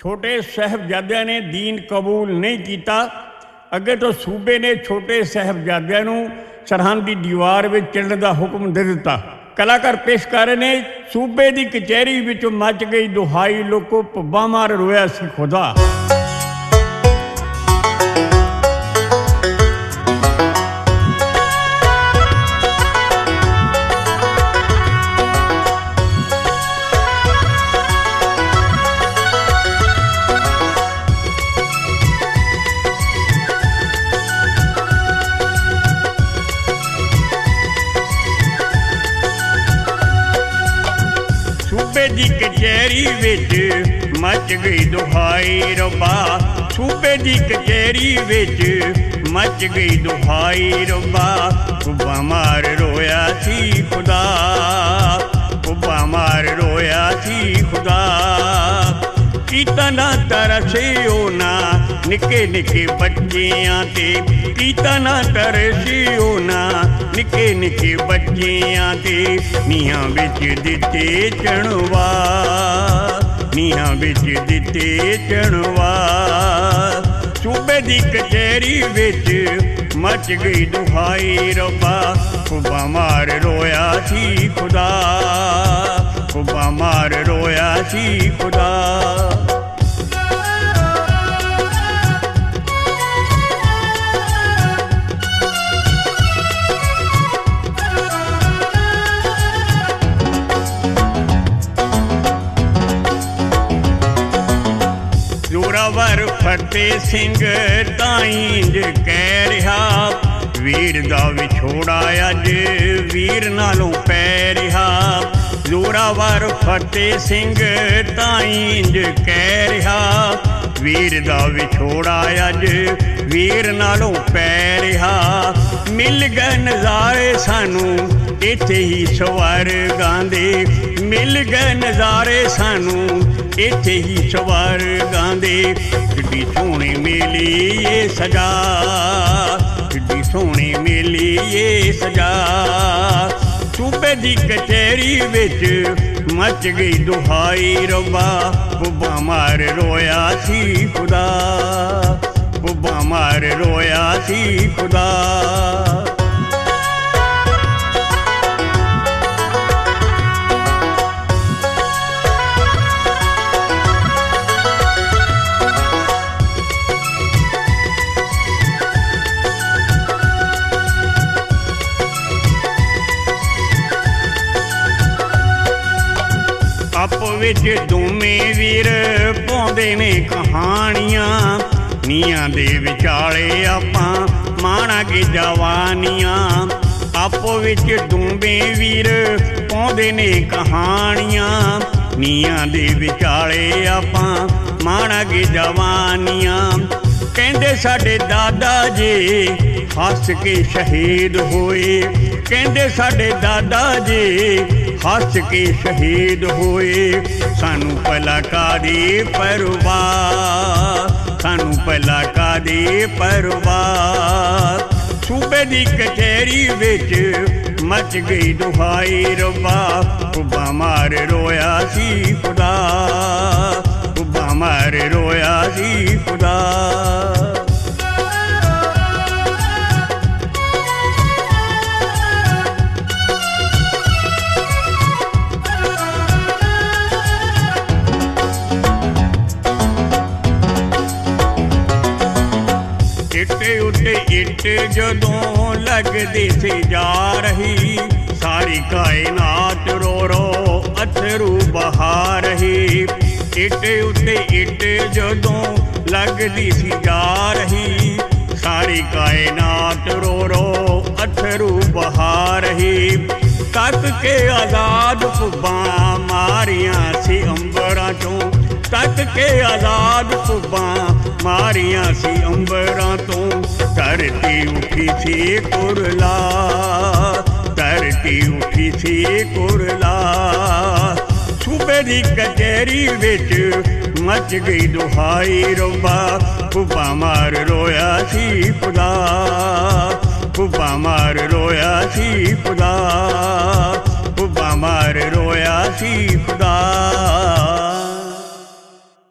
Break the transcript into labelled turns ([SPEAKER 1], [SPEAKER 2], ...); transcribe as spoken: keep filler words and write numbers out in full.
[SPEAKER 1] छोटे साहिबजादिਆਂ ने दीन कबूल नहीं किया। अगे तो सूबे ने छोटे साहिबजादिਆਂ ਨੂੰ सरहद की दीवार में चलने का हुक्म दे दिता। कलाकार पेश कर रहे ने सूबे की कचहरी विचों मच गई दुहाई, लोगों पब्बा मार रोया सी खुदा। सूबे की कचहरी विच मच गई दुहाई रब्बा, सूबे की कचहरी विच मच गई दुहाई रब्बा। कुब्बा मार रोया सी खुदा, कुब्बा मार रोया सी खुदा। कीता ना तरसे ना निके निके बच्चियां ते, कीता ना तरसे ना निके निके बच्चियां ते। नीहां विच दिते चणवा, नीहां विच दिते चणवा। सूबे दी कचहरी विच मच गई दुहाई रब्बा। कुब्बा मार रोया सी खुदा, कुब्बा मार रोया सी खुदा। जोरावर फतेह सिंह ताईं कह रहा, वीर दा विछोड़ा अज वीर नालों पै रहा। जोरावर फतेह सिंह ताईं कह रहा, वीर दा विछोड़ा अज वीर नालों पै रहा। मिल गए नज़ारे सानू इत्थे ही स्वर्गां दे, मिल गए नज़ारे सानू इत्थे ही स्वर्गां दे। किड्डी सोहनी मिली ये सजा, किड्डी सोहनी मिली ये सजा। सूबे दी कचहरी विच मच गई दुहाई रब्बा। कुब्बा मार रोया सी खुदा, कुब्बा मार रोया सी खुदा। आप विच दोवें वीर पाउंदे ने कहानियां, नीआं दे विचाले आपां माणांगे जवानियां। आप विच दोवें वीर पाउंदे ने कहानियां, नीआं दे विचाले आपां माणांगे जवानियां। कहंदे साडे दादा जी हस के शहीद होए, कहंदे साडे दादा जी हस के शहीद होए। सानू भला कादी परवाह, सानू भला कादी परवाह। सूबे दी कचहरी विच मच गई दुहाई रब्बा। कुब्बा मार रोया सी खुदा, कुब्बा मार रोया सी खुदा। इट्टे उट्टे इट्ट जदों लगदी सी जा रही, सारी कायनात रो रो अथरू बहा रही। इट्टे उट्टे इट्ट जदों लगदी सी जा रही, सारी कायनात रो रो अथरू बहा रही। तक के आजाद पुब्बा मारियां सी अंबरां चों, तक के आजाद पुब्बा मारियां सी अंबरां तो। धरती उठी सी कुरला, धरती उठी सी कुरला। सूबे दी कचहरी विच मच गई दुहाई रब्बा। कुब्बा मार रोया सी खुदा, कुब्बा मार रोया सी खुदा, कुब्बा मार रोया सी खुदा।